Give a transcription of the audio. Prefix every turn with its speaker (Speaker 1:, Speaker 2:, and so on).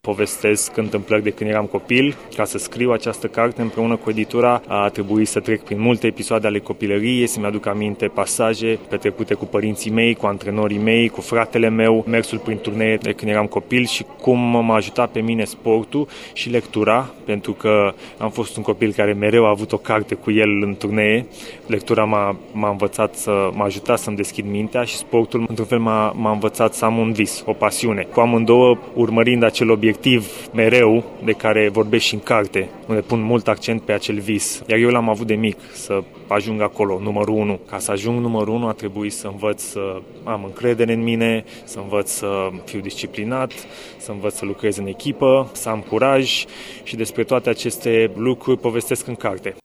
Speaker 1: Povestesc întâmplări de când eram copil. Ca să scriu această carte împreună cu editura a trebuit să trec prin multe episoade ale copilăriei, să-mi aduc aminte pasaje petrecute cu părinții mei, cu antrenorii mei, cu fratele meu, mersul prin turnee de când eram copil și cum m-a ajutat pe mine sportul și lectura, pentru că am fost un copil care mereu a avut o carte cu el în turnee. Lectura m-a învățat m-a ajutat să-mi deschid mintea și sportul, într-un fel, m-a învățat să am un vis, o pasiune. Cu amândouă urmărind acel obiectiv mereu de care vorbesc și în carte, unde pun mult accent pe acel vis. Iar eu l-am avut de mic, să ajung acolo, numărul 1. Ca să ajung numărul 1 a trebuit să învăț să am încredere în mine, să învăț să fiu disciplinat, să învăț să lucrez în echipă, să am curaj și despre toate aceste lucruri povestesc în carte.